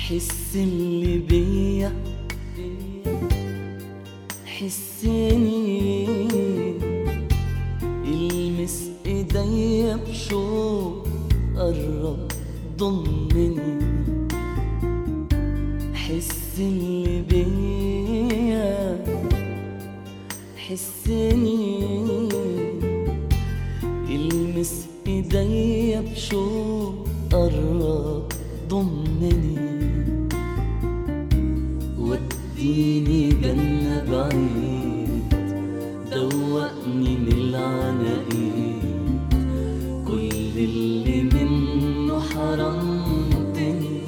حس اللي بيا حسني، المس ايديا بشوق قرب ضمني. حس اللي بيا حسني، المس ايديا بشوق قرب ضمني. وديني جنة بعيد، دوقني من العناقيد، كل اللي منه حرمتني.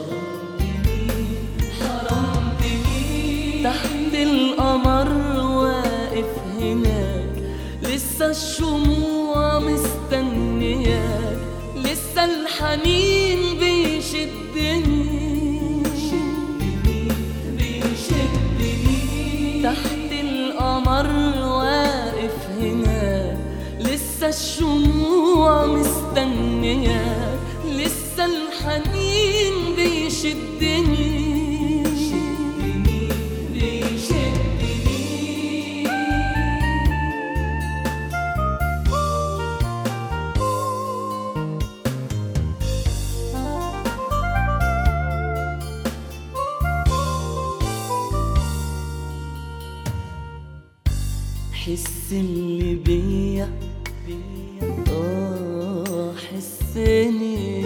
تحت القمر واقف هناك، لسه الشموع مستنياك، لسه الحنين بيشدني. تحت القمر واقف هناك، لسه الشموع مستنياك، لسه الحنين بيشدني. حس اللي بيا حسني،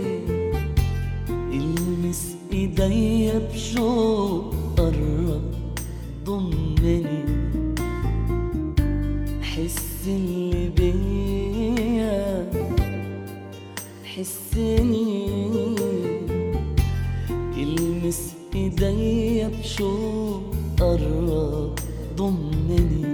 المس ايديا بشوق قرب ضمني. حس اللي بيا حسني، المس ايديا بشوق قرب ضمني.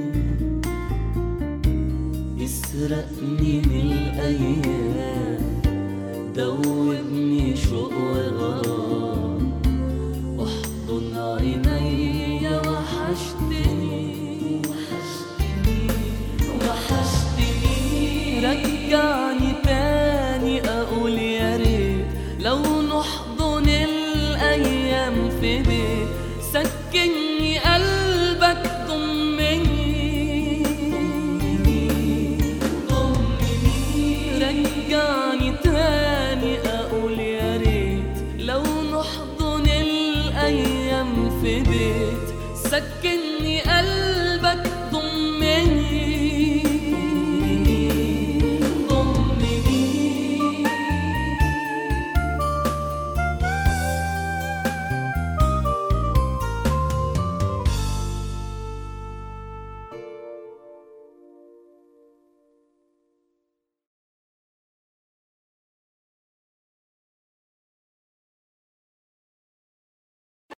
اسرقني من الأيام، دوبني شوق وغرام، احضن عينيا وحشتني. رجعني تاني أقول يا ريت لو نحضن الأيام في بيت، سكني قلبك ضمني. رجعني تاني أقول يا ريت لو نحضن الأيام في بيت، سكني